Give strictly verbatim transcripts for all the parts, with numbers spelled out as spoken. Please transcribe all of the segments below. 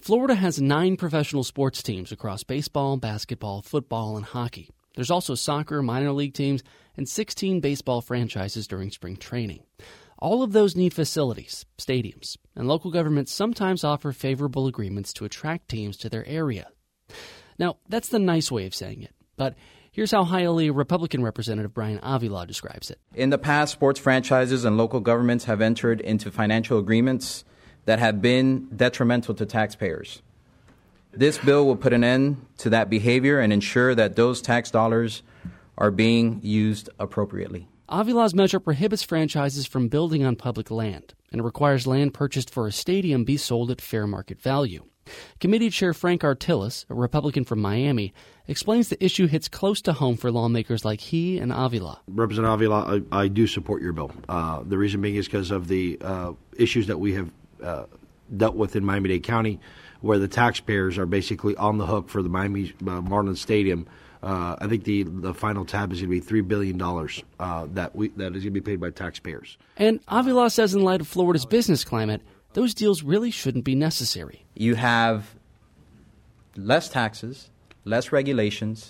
Florida has nine professional sports teams across baseball, basketball, football, and hockey. There's also soccer, minor league teams, and sixteen baseball franchises during spring training. All of those need facilities, stadiums, and local governments sometimes offer favorable agreements to attract teams to their area. Now, that's the nice way of saying it, but here's how Hialeah Republican Representative Brian Avila describes it. In the past, sports franchises and local governments have entered into financial agreements that have been detrimental to taxpayers. This bill will put an end to that behavior and ensure that those tax dollars are being used appropriately. Avila's measure prohibits franchises from building on public land and requires land purchased for a stadium be sold at fair market value. Committee Chair Frank Artilis, a Republican from Miami, explains the issue hits close to home for lawmakers like he and Avila. Representative Avila, I, I do support your bill. Uh, the reason being is because of the uh, issues that we have uh, dealt with in Miami-Dade County, where the taxpayers are basically on the hook for the Miami uh, Marlins Stadium. Uh, I think the, the final tab is going to be three billion dollars uh, that we that is going to be paid by taxpayers. And Avila says in light of Florida's business climate, those deals really shouldn't be necessary. You have less taxes, less regulations.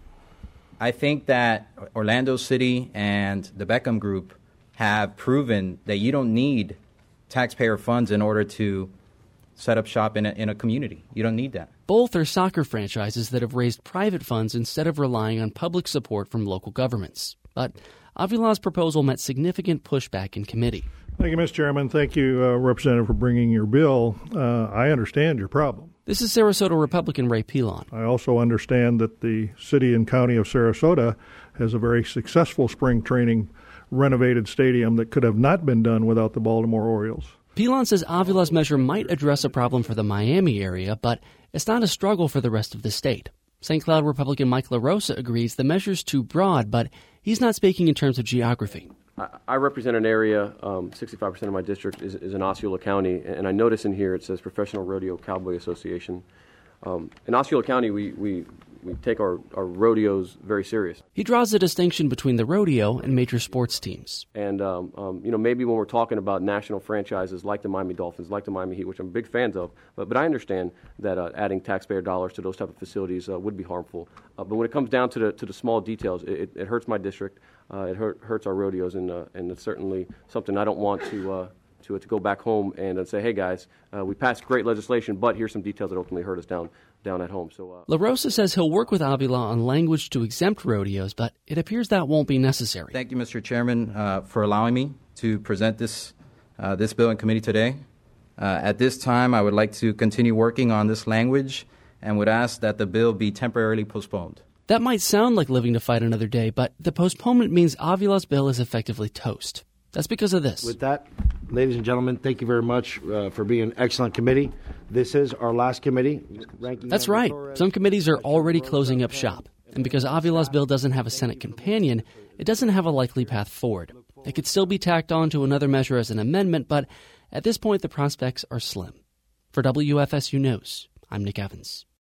I think that Orlando City and the Beckham Group have proven that you don't need taxpayer funds in order to set up shop in a, in a community. You don't need that. Both are soccer franchises that have raised private funds instead of relying on public support from local governments. But Avila's proposal met significant pushback in committee. Thank you, Mister Chairman. Thank you, uh, Representative, for bringing your bill. Uh, I understand your problem. This is Sarasota Republican Ray Pilon. I also understand that the city and county of Sarasota has a very successful spring training renovated stadium that could have not been done without the Baltimore Orioles. Pilon says Avila's measure might address a problem for the Miami area, but it's not a struggle for the rest of the state. Saint Cloud Republican Mike LaRosa agrees the measure's too broad, but he's not speaking in terms of geography. I represent an area, um, sixty-five percent of my district is, is in Osceola County, and I notice in here it says Professional Rodeo Cowboy Association. Um, in Osceola County, we, we, we take our, our rodeos very serious. He draws a distinction between the rodeo and major sports teams. And, um, um, you know, maybe when we're talking about national franchises like the Miami Dolphins, like the Miami Heat, which I'm big fans of, but, but I understand that uh, adding taxpayer dollars to those type of facilities uh, would be harmful. Uh, but when it comes down to the to the small details, it, it hurts my district. Uh, it hurt, hurts our rodeos, and uh, and it's certainly something I don't want to uh, to to go back home and uh, say, hey guys, uh, we passed great legislation, but here's some details that ultimately hurt us down down at home. So uh, LaRosa says he'll work with Avila on language to exempt rodeos, but it appears that won't be necessary. Thank you, Mister Chairman, uh, for allowing me to present this uh, this bill in committee today. Uh, at this time, I would like to continue working on this language and would ask that the bill be temporarily postponed. That might sound like living to fight another day, but the postponement means Avila's bill is effectively toast. That's because of this. With that, ladies and gentlemen, thank you very much uh, for being an excellent committee. This is our last committee. Ranking That's right. Some committees are already closing up shop. And because Avila's bill doesn't have a Senate companion, it doesn't have a likely path forward. It could still be tacked on to another measure as an amendment, but at this point the prospects are slim. For W F S U News, I'm Nick Evans.